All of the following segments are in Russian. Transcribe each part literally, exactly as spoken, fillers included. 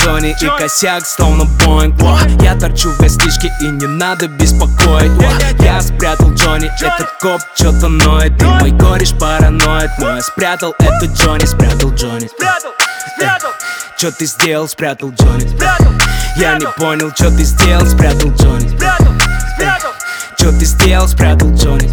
Джонни и косяк, словно Боинг. Я торчу в гостишке и не надо беспокоить. Я спрятал Джонни, этот коп чё-то ноет. И мой кореш параноид, но я спрятал это Джонни, спрятал Джонни. Чё ты сделал, спрятал Джонни. Я не понял, чё ты сделал, спрятал Джонни. Чё ты сделал, спрятал Джонни.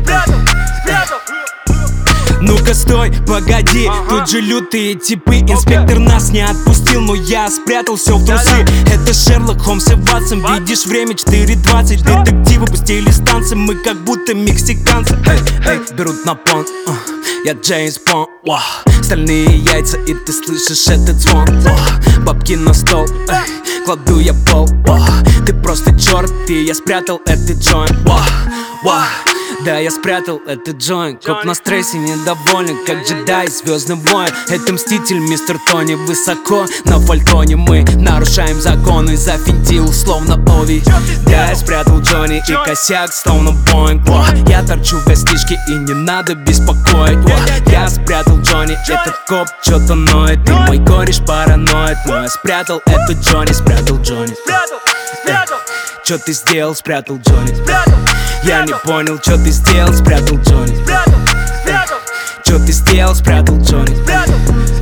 Ну-ка стой, погоди, тут же лютые типы. Инспектор нас не отпустил, но я спрятал все в трусы. Это Шерлок Холмс и Ватсон, видишь время четыре двадцать. Детективы пустили станции, мы как будто мексиканцы. Эй, эй, берут на понт, uh, я Джеймс Бонд. Стальные яйца, и ты слышишь этот звон. uh, Бабки на стол, эй, кладу я пол. uh, Ты просто черт, и я спрятал этот джойнт. uh, uh, Да, я спрятал этот джойнт. Коп на стрессе недоволен, как джедай, звездный воин. Это мститель, мистер Тони. Высоко на фальтоне мы нарушаем законы. Зафинтил, словно Ови. Да, я спрятал Джонни и косяк, словно Боинг. Я торчу в гостишке и не надо беспокоить. Я спрятал Джонни, этот коп чё-то ноет. И мой кореш параноид, но я спрятал этот Джонни, спрятал Джонни. Чё ты сделал, спрятал Джонни. Я не понял, чё ты сделал, спрятал Джонни. Чё ты сделал, спрятал Джонни.